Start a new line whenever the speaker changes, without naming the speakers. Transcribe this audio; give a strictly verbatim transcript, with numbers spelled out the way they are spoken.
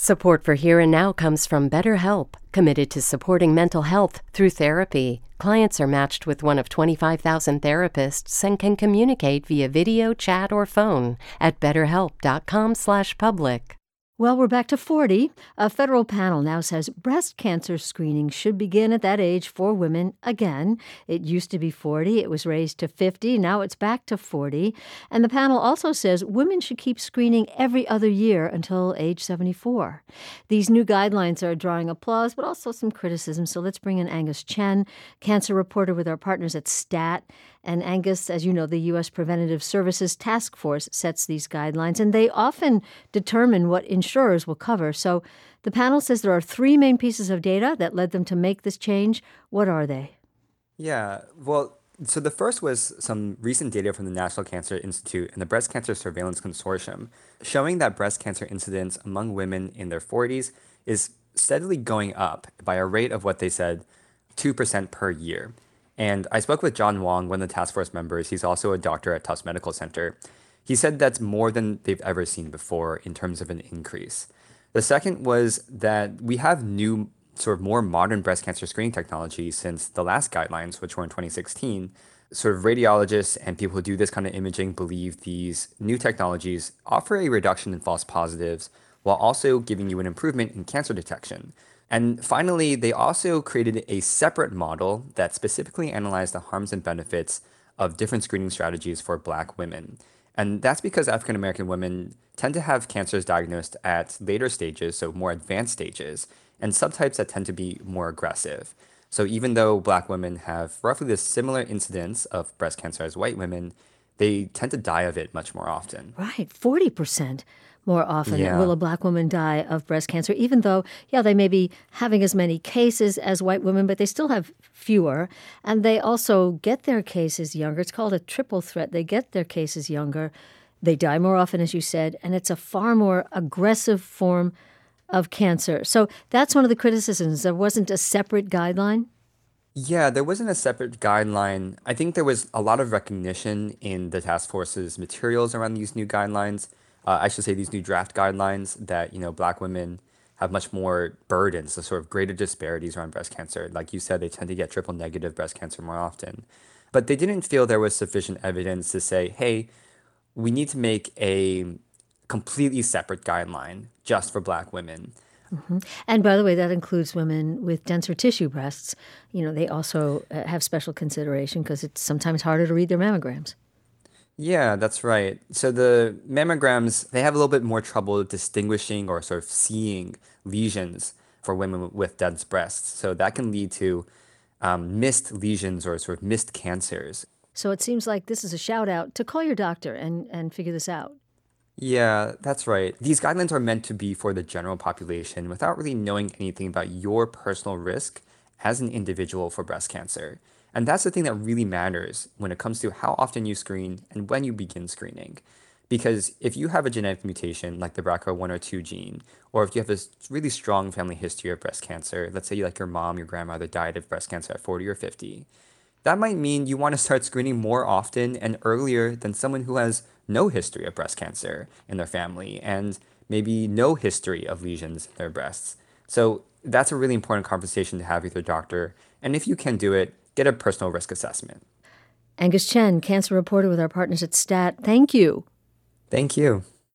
Support for Here and Now comes from BetterHelp, committed to supporting mental health through therapy. Clients are matched with one of twenty-five thousand therapists and can communicate via video, chat, or phone at betterhelp.com slash public.
Well, we're back to forty. A federal panel now says breast cancer screening should begin at that age for women again. It used to be forty. It was raised to fifty. Now it's back to forty. And the panel also says women should keep screening every other year until age seventy-four. These new guidelines are drawing applause, but also some criticism. So let's bring in Angus Chen, cancer reporter with our partners at STAT. And Angus, as you know, the U S Preventative Services Task Force sets these guidelines, and they often determine what insurers will cover. So the panel says there are three main pieces of data that led them to make this change. What are they?
Yeah, well, so the first was some recent data from the National Cancer Institute and the Breast Cancer Surveillance Consortium, showing that breast cancer incidence among women in their forties is steadily going up by a rate of what they said, two percent per year. And I spoke with John Wong, one of the task force members. He's also a doctor at Tufts Medical Center. He said that's more than they've ever seen before in terms of an increase. The second was that we have new, sort of more modern breast cancer screening technology since the last guidelines, which were in twenty sixteen. Sort of radiologists and people who do this kind of imaging believe these new technologies offer a reduction in false positives while also giving you an improvement in cancer detection. And finally, they also created a separate model that specifically analyzed the harms and benefits of different screening strategies for Black women. And that's because African American women tend to have cancers diagnosed at later stages, so more advanced stages, and subtypes that tend to be more aggressive. So even though Black women have roughly the similar incidence of breast cancer as white women, they tend to die of it much more often.
Right, forty percent. More often
Yeah.
will a Black woman die of breast cancer, even though, yeah, they may be having as many cases as white women, but they still have fewer. And they also get their cases younger. It's called a triple threat. They get their cases younger. They die more often, as you said, and it's a far more aggressive form of cancer. So that's one of the criticisms. There wasn't a separate guideline.
Yeah, there wasn't a separate guideline. I think there was a lot of recognition in the task force's materials around these new guidelines. Uh, I should say these new draft guidelines that, you know, Black women have much more burdens, the sort of greater disparities around breast cancer. Like you said, they tend to get triple negative breast cancer more often. But they didn't feel there was sufficient evidence to say, hey, we need to make a completely separate guideline just for Black women.
Mm-hmm. And by the way, that includes women with denser tissue breasts. You know, they also uh, have special consideration because it's sometimes harder to read their mammograms.
Yeah, that's right. So the mammograms, they have a little bit more trouble distinguishing or sort of seeing lesions for women with dense breasts. So that can lead to um, missed lesions or sort of missed cancers.
So it seems like this is a shout out to call your doctor and, and figure this out.
Yeah, that's right. These guidelines are meant to be for the general population without really knowing anything about your personal risk as an individual for breast cancer. And that's the thing that really matters when it comes to how often you screen and when you begin screening. Because if you have a genetic mutation like the B R C A one or two gene, or if you have a really strong family history of breast cancer, let's say like your mom, your grandmother died of breast cancer at forty or fifty, that might mean you want to start screening more often and earlier than someone who has no history of breast cancer in their family and maybe no history of lesions in their breasts. So that's a really important conversation to have with your doctor. And if you can do it, get a personal risk assessment.
Angus Chen, cancer reporter with our partners at STAT. Thank you.
Thank you.